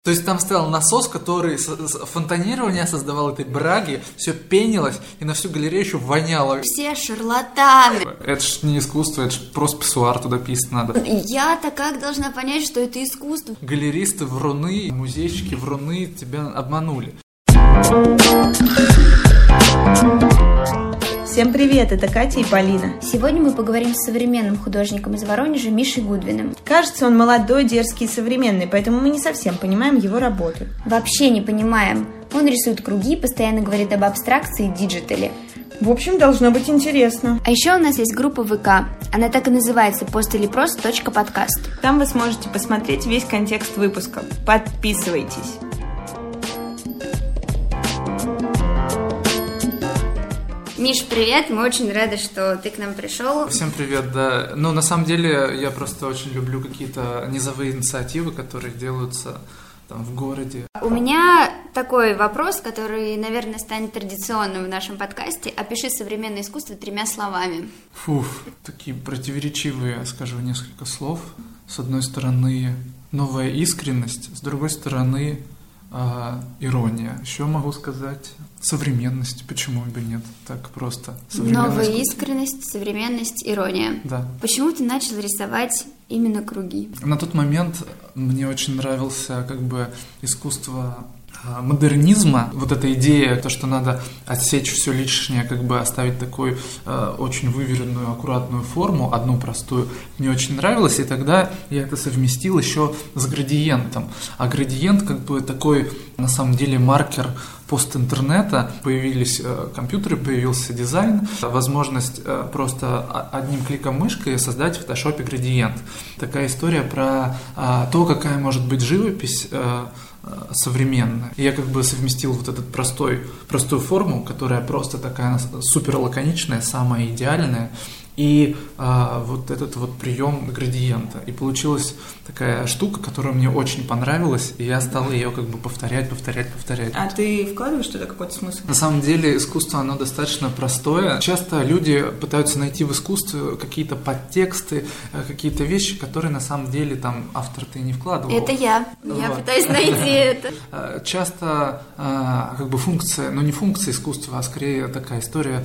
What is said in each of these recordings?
То есть там стоял насос, который фонтанирование создавал этой браги, все пенилось, и на всю галерею еще воняло. Все шарлатаны. Это ж не искусство, это ж просто писсуар, туда писать надо. Я-то как должна понять, что это искусство? Галеристы вруны, музейщики вруны тебя обманули. Всем привет, это Катя и Полина. Сегодня мы поговорим с современным художником из Воронежа Мишей Гудвиным. Кажется, он молодой, дерзкий и современный, поэтому мы не совсем понимаем его работу. Вообще не понимаем. Он рисует круги, постоянно говорит об абстракции и диджитале. В общем, должно быть интересно. А еще у нас есть группа ВК. Она так и называется post-или-просто.подкаст. Там вы сможете посмотреть весь контекст выпуска. Подписывайтесь. Миш, привет! Мы очень рады, что ты к нам пришел. Всем привет, да. Ну, на самом деле, я просто очень люблю какие-то низовые инициативы, которые делаются там в городе. У меня такой вопрос, который, наверное, станет традиционным в нашем подкасте. Опиши современное искусство 3 словами. Такие противоречивые, скажу несколько слов. С одной стороны, новая искренность, с другой стороны, ирония. Еще могу сказать современность, почему бы нет, так просто. Новая искренность, современность, ирония. Да. Почему ты начал рисовать именно круги? На тот момент мне очень нравился искусство модернизма, вот эта идея, то, что надо отсечь все лишнее, оставить такую очень выверенную, аккуратную форму, одну простую, мне очень нравилось, и тогда я это совместил еще с градиентом. А градиент такой, на самом деле, маркер постинтернета. Появились компьютеры, появился дизайн, возможность просто одним кликом мышкой создать в фотошопе градиент. Такая история про то, какая может быть живопись современная. И я совместил вот эту простую форму, которая просто такая супер лаконичная, самая идеальная, и вот этот вот прием градиента. И получилась такая штука, которая мне очень понравилась, и я стал ее повторять. А ты вкладываешь туда какой-то смысл? На самом деле искусство, оно достаточно простое. Часто люди пытаются найти в искусстве какие-то подтексты, какие-то вещи, которые на самом деле там автор-то и не вкладывал. Это я. Я пытаюсь найти это. Часто функция, не функция искусства, а скорее такая история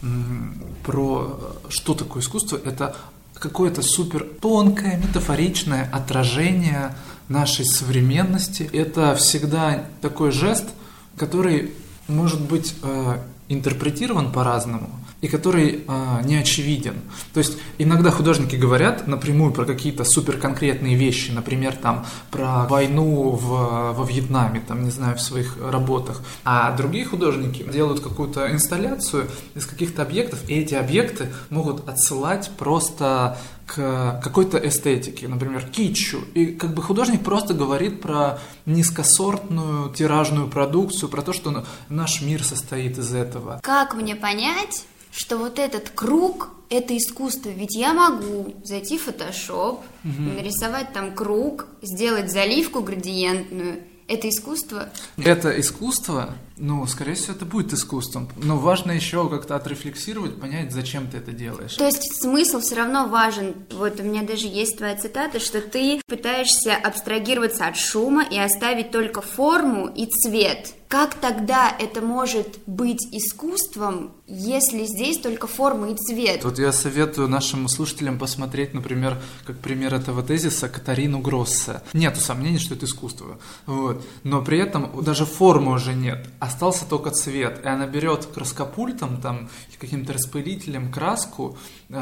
про что такое искусство. Это какое-то супер тонкое, метафоричное отражение нашей современности. Это всегда такой жест, который может быть интерпретирован по-разному и который не очевиден. То есть иногда художники говорят напрямую про какие-то суперконкретные вещи, например, про войну во Вьетнаме, в своих работах, а другие художники делают какую-то инсталляцию из каких-то объектов, и эти объекты могут отсылать просто к какой-то эстетике, например, китчу. И художник просто говорит про низкосортную тиражную продукцию, про то, что наш мир состоит из этого. Как мне понять, что вот этот круг – это искусство? Ведь я могу зайти в Photoshop, нарисовать там круг, сделать заливку градиентную. Это искусство? Это искусство, скорее всего, это будет искусством. Но важно еще как-то отрефлексировать, понять, зачем ты это делаешь. То есть смысл все равно важен. Вот у меня даже есть твоя цитата, что ты пытаешься абстрагироваться от шума и оставить только форму и цвет. Как тогда это может быть искусством, если здесь только форма и цвет? Вот я советую нашим слушателям посмотреть, например, как пример этого тезиса, Катарину Гроссе. Нету сомнений, что это искусство. Но при этом даже формы уже нет. Остался только цвет. И она берет краскопультом, каким-то распылителем краску,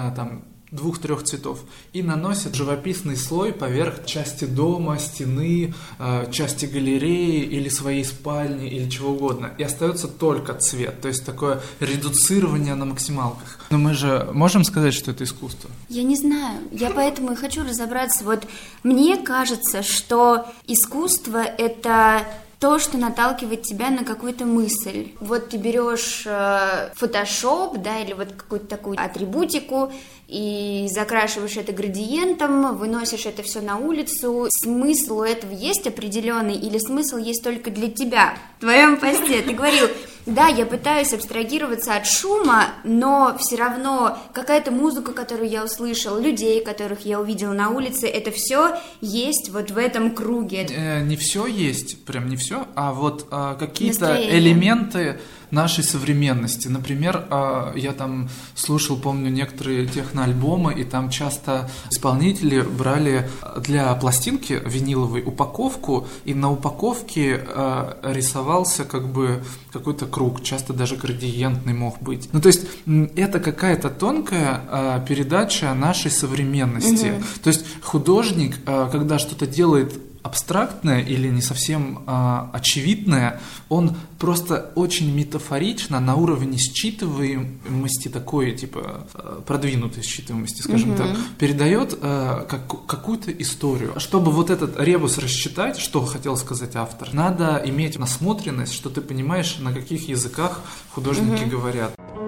2-3 цветов и наносит живописный слой поверх части дома, стены, части галереи или своей спальни или чего угодно. И остается только цвет, то есть такое редуцирование на максималках. Но мы же можем сказать, что это искусство? Я не знаю, я поэтому и хочу разобраться. Мне кажется, что искусство – это то, что наталкивает тебя на какую-то мысль. Ты берешь Photoshop, или какую-то такую атрибутику и закрашиваешь это градиентом, выносишь это все на улицу. Смысл у этого есть определенный или смысл есть только для тебя? В твоем посте ты говорил, Да, я пытаюсь абстрагироваться от шума, но все равно какая-то музыка, которую я услышал, людей, которых я увидела на улице, это все есть вот в этом круге. Не все есть, прям не все, а вот какие-то Настроение. элементы нашей современности. Например, я там слушал, помню, некоторые техноальбомы, и там часто исполнители брали для пластинки виниловой упаковку, и на упаковке рисовался как бы какой-то круг, часто даже градиентный мог быть. Ну, то есть это какая-то тонкая передача нашей современности. То есть художник, когда что-то делает абстрактное или не совсем очевидное, он просто очень метафорично на уровне считываемости такой, типа, продвинутой считываемости, скажем так, передает какую-то историю. Чтобы вот этот ребус рассчитать, что хотел сказать автор, надо иметь насмотренность, что ты понимаешь, на каких языках художники говорят.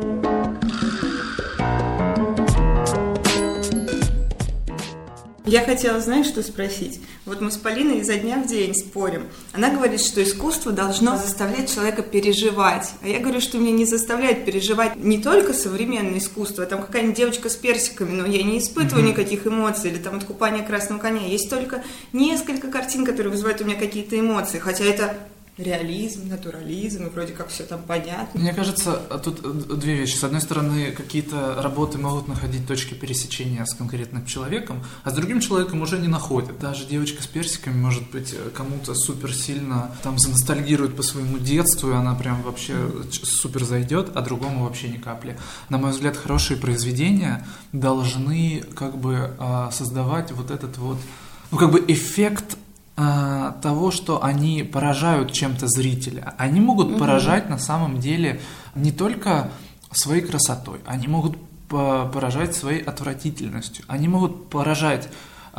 Я хотела, знаешь, что спросить? Вот мы с Полиной изо дня в день спорим. Она говорит, что искусство должно заставлять человека переживать. А я говорю, что меня не заставляет переживать не только современное искусство, а там какая-нибудь девочка с персиками, но я не испытываю никаких эмоций, или там «Откупание красного коня». Есть только несколько картин, которые вызывают у меня какие-то эмоции, хотя это реализм, натурализм, и вроде как все там понятно. Мне кажется, тут две вещи. С одной стороны, какие-то работы могут находить точки пересечения с конкретным человеком, а с другим человеком уже не находят. Даже девочка с персиками, может быть, кому-то супер сильно там заностальгирует по своему детству, и она прям вообще супер зайдет, а другому вообще ни капли. На мой взгляд, хорошие произведения должны как бы создавать вот этот вот, ну как бы эффект того, что они поражают чем-то зрителя. Они могут поражать на самом деле не только своей красотой, они могут поражать своей отвратительностью, они могут поражать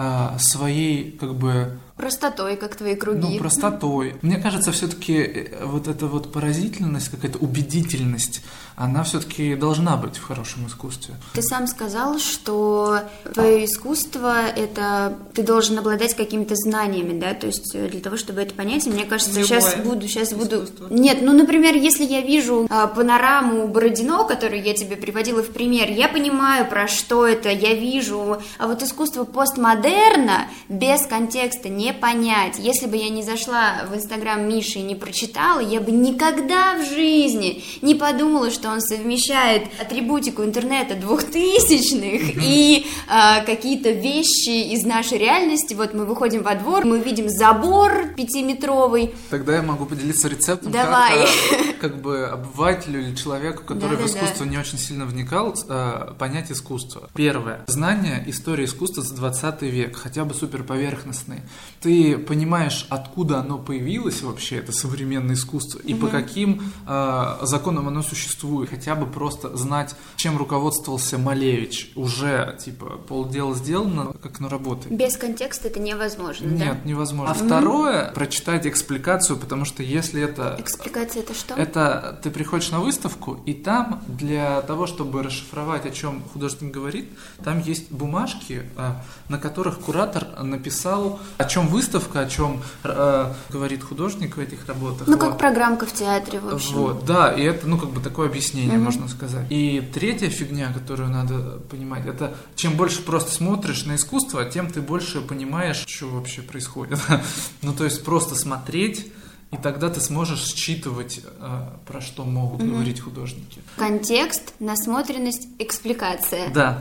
своей как бы Простотой, как твои круги. Ну, простотой. Мне кажется, все-таки вот эта вот поразительность, какая-то убедительность, она все-таки должна быть в хорошем искусстве. Ты сам сказал, что твое искусство — это ты должен обладать какими-то знаниями, да, то есть для того, чтобы это понять, мне кажется, сейчас буду. Нет, ну, например, если я вижу панораму Бородино, которую я тебе приводила в пример, я понимаю, про что это, я вижу, а вот искусство постмодерна без контекста не понять. Если бы я не зашла в Инстаграм Миши и не прочитала, я бы никогда в жизни не подумала, что он совмещает атрибутику интернета 2000-х и какие-то вещи из нашей реальности. Вот мы выходим во двор, мы видим забор 5-метровый. Тогда я могу поделиться рецептом, как бы обывателю или человеку, который в искусство не очень сильно вникал, понять искусство. Первое. Знание истории искусства за 20 век, хотя бы суперповерхностный. Ты понимаешь, откуда оно появилось вообще, это современное искусство, и по каким законам оно существует. Хотя бы просто знать, чем руководствовался Малевич. Уже, типа, полдела сделано, как оно работает. Без контекста это невозможно, Нет, невозможно. А второе, прочитать экспликацию, потому что если это... Экспликация — это что? Это ты приходишь на выставку, и там для того, чтобы расшифровать, о чем художник говорит, там есть бумажки, на которых куратор написал, о чем выставка, о чем говорит художник в этих работах. Ну, как программка в театре, в общем. Вот, да, и это, ну, как бы такое объяснение, можно сказать. И третья фигня, которую надо понимать, это чем больше просто смотришь на искусство, тем ты больше понимаешь, что вообще происходит. Ну, то есть просто смотреть, и тогда ты сможешь считывать, про что могут говорить художники. Контекст, насмотренность, экспликация. Да.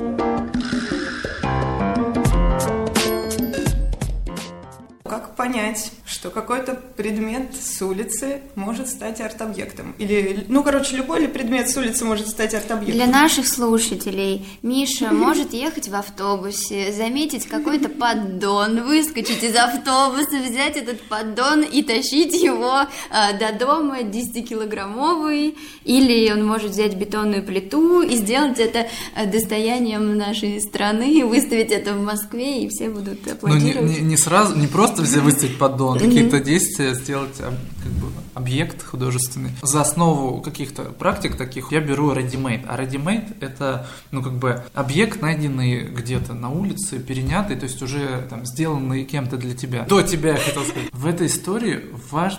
Как понять, что какой-то предмет с улицы может стать арт-объектом? Или, ну, короче, любой предмет с улицы может стать арт-объектом? Для наших слушателей Миша может ехать в автобусе, заметить какой-то поддон, выскочить из автобуса, взять этот поддон и тащить его до дома 10-килограммовый, или он может взять бетонную плиту и сделать это достоянием нашей страны, выставить это в Москве, и все будут аплодировать. Ну, не сразу, не просто выставить поддон, какие-то действия сделать, как бы, объект художественный. За основу каких-то практик таких я беру ready-made. А ready-made — это, ну, как бы, объект, найденный где-то на улице, перенятый, то есть уже там сделанный кем-то для тебя. До тебя, я хотел сказать. В этой истории важно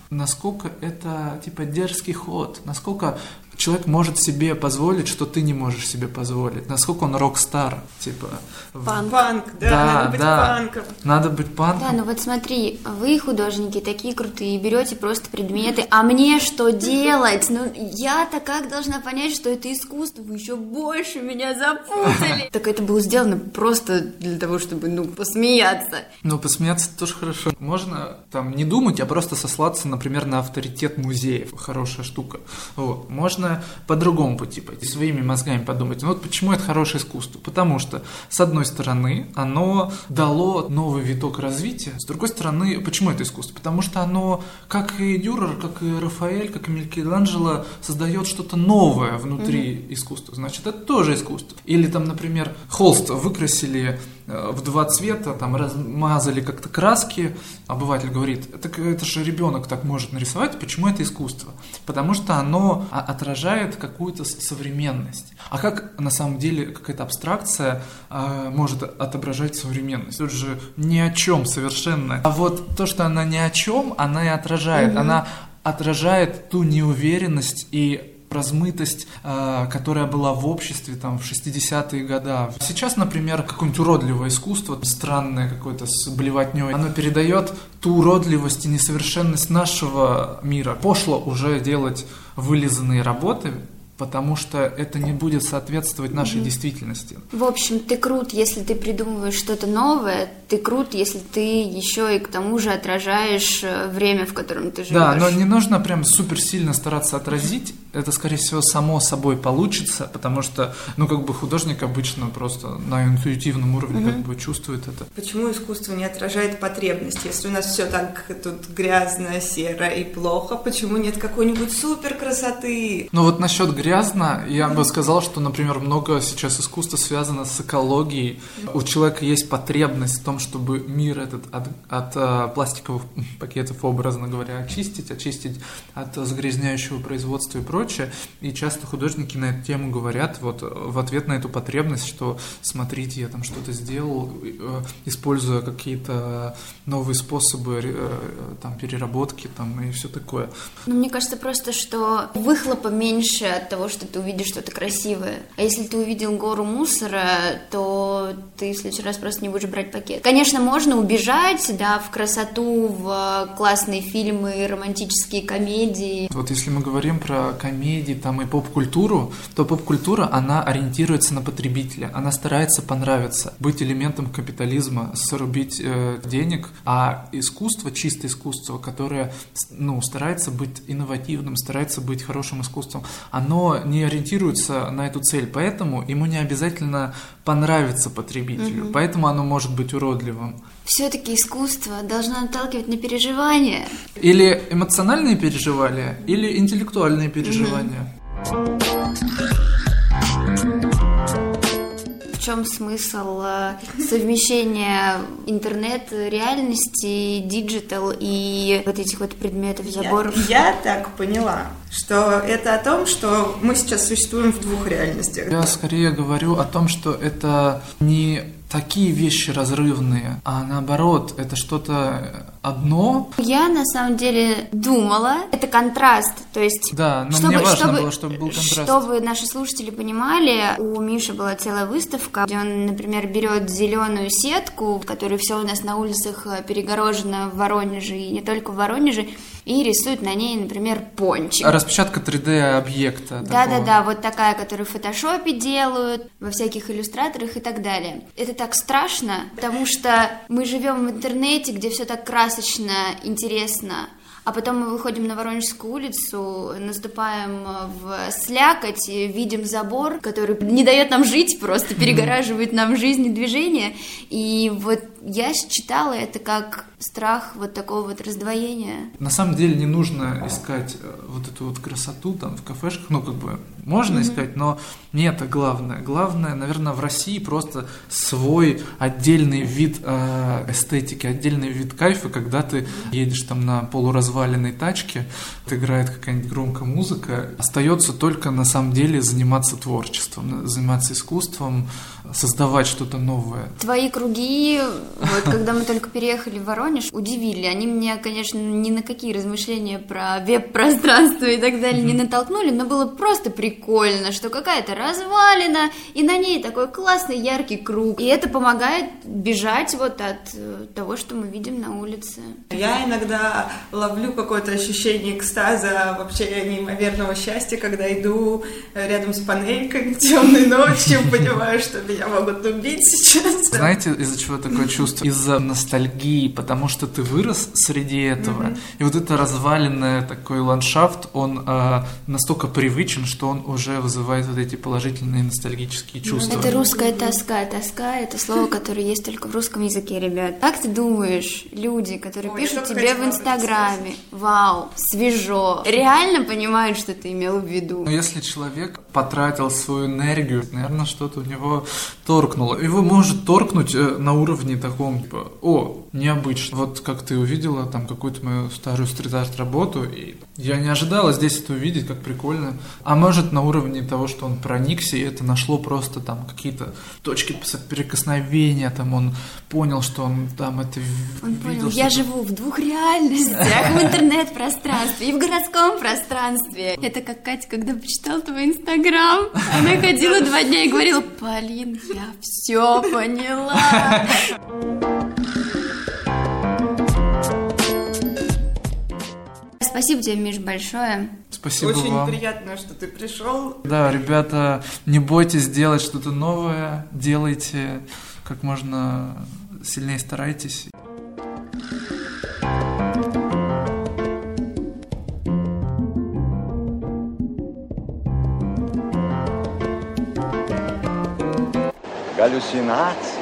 насколько это, типа, дерзкий ход, насколько человек может себе позволить, что ты не можешь себе позволить, насколько он рок-стар, типа... Панк, да, надо быть панком. Надо быть панком. Да, ну вот смотри, вы, художники, такие крутые, берете просто предметы, а мне что делать? Ну, я-то как должна понять, что это искусство? Вы еще больше меня запутали. Так это было сделано просто для того, чтобы, посмеяться. Ну, посмеяться тоже хорошо. Можно там не думать, а просто сослаться, например, на авторитет музеев. Хорошая штука. Вот. Можно по другому пути пойти, своими мозгами подумать. Вот почему это хорошее искусство? Потому что, с одной стороны, оно дало новый виток развития. С другой стороны, почему это искусство? Потому что оно, как и Дюрер, как и Рафаэль, как и Микеланджело, создает что-то новое внутри искусства. Значит, это тоже искусство. Или там, например, холст выкрасили в 2 цвета, там размазали как-то краски. Обыватель говорит, это же ребенок так может нарисовать, почему это искусство? Потому что оно отражает какую-то современность. А как на самом деле какая-то абстракция может отображать современность? Тут же ни о чем совершенно. А вот то, что она ни о чем, она и отражает. Она отражает ту неуверенность и размытость, которая была в обществе там в 60-е годы. Сейчас, например, какое-нибудь уродливое искусство, странное какое-то с блевотней, оно передает ту уродливость и несовершенность нашего мира. Пошло уже делать вылизанные работы, потому что это не будет соответствовать нашей действительности. В общем, ты крут, если ты придумываешь что-то новое, ты крут, если ты еще и к тому же отражаешь время, в котором ты живешь. Да, но не нужно прям супер сильно стараться отразить, это, скорее всего, само собой получится, потому что, художник обычно просто на интуитивном уровне чувствует это. Почему искусство не отражает потребность? Если у нас все так тут грязно, серо и плохо, почему нет какой-нибудь супер красоты? Ну вот насчет грязно, я бы сказал, что, например, много сейчас искусства связано с экологией. У человека есть потребность в том, чтобы мир этот от пластиковых пакетов, образно говоря, очистить от загрязняющего производства и прочее. И часто художники на эту тему говорят вот в ответ на эту потребность, что смотрите, я там что-то сделал, используя какие-то новые способы там, переработки там, и все такое. Мне кажется просто, что выхлопа меньше от того, что ты увидишь что-то красивое. А если ты увидел гору мусора, то ты в следующий раз просто не будешь брать пакет. Конечно, можно убежать, да, в красоту, в классные фильмы, романтические комедии. Вот если мы говорим про комедии там, и поп-культуру, то поп-культура, она ориентируется на потребителя, она старается понравиться, быть элементом капитализма, срубить денег, а искусство, чистое искусство, которое старается быть инновативным, старается быть хорошим искусством, оно не ориентируется на эту цель, поэтому ему не обязательно понравиться потребителю, поэтому оно может быть уродливым. Все-таки искусство должно наталкивать на переживания. Или эмоциональные переживания, или интеллектуальные переживания. В чем смысл совмещения интернет-реальности, диджитал и вот этих вот предметов, заборов? Я так поняла, что это о том, что мы сейчас существуем в 2 реальностях. Я скорее говорю о том, что это не такие вещи разрывные, а наоборот, это что-то одно. Я на самом деле думала, это контраст, то есть... Да, но мне важно было, чтобы был контраст. Чтобы наши слушатели понимали, у Миши была целая выставка, где он, например, берет зеленую сетку, в которой все у нас на улицах перегорожено в Воронеже, и не только в Воронеже, и рисует на ней, например, пончик. Распечатка 3D-объекта. Да-да-да, вот такая, которую в фотошопе делают, во всяких иллюстраторах и так далее. Это так страшно, потому что мы живем в интернете, где все так красочно, интересно, а потом мы выходим на Воронежскую улицу, наступаем в слякоть, видим забор, который не дает нам жить, просто перегораживает нам жизнь и движение. И вот я считала это как страх вот такого вот раздвоения. На самом деле не нужно искать вот эту вот красоту там в кафешках, можно искать, но не это главное. Главное, наверное, в России просто свой отдельный вид эстетики, отдельный вид кайфа, когда ты едешь там на полуразваленной тачке, играет какая-нибудь громкая музыка, остается только на самом деле заниматься творчеством, заниматься искусством, создавать что-то новое. Твои круги Вот когда мы только переехали в Воронеж, удивили. Они меня, конечно, ни на какие размышления про веб-пространство и так далее не натолкнули, но было просто прикольно, что какая-то развалина, и на ней такой классный яркий круг. И это помогает бежать вот от того, что мы видим на улице. Я иногда ловлю какое-то ощущение экстаза, вообще неимоверного счастья, когда иду рядом с панельками темной ночью, понимаю, что меня могут убить сейчас. Знаете, из-за чего такое чувство? Из-за ностальгии, потому что ты вырос среди этого, и вот это разваленный такой ландшафт, он настолько привычен, что он уже вызывает вот эти положительные ностальгические чувства. Это русская тоска. Тоска — это слово, которое есть только в русском языке, ребят. Как ты думаешь, люди, которые пишут тебе в Инстаграме, вау, свежо, реально понимают, что ты имел в виду? Но если человек потратил свою энергию, наверное, что-то у него торкнуло. Его может торкнуть на уровне таком, типа, о, необычно. Вот как ты увидела там какую-то мою старую стрит-арт работу, и я не ожидала здесь это увидеть, как прикольно. А может на уровне того, что он проникся, и это нашло просто там какие-то точки соприкосновения, там он понял, что он там это он видел. Понял, я живу в двух реальностях, в интернет-пространстве и в городском пространстве. Это как Катя, когда почитала твой Инстаграм, она ходила 2 дня и говорила: Полин, я все поняла. Спасибо тебе, Миш, большое. Спасибо Очень вам. приятно, что ты пришел. Да, ребята, не бойтесь делать что-то новое, делайте как можно сильнее, старайтесь. Галлюцинации.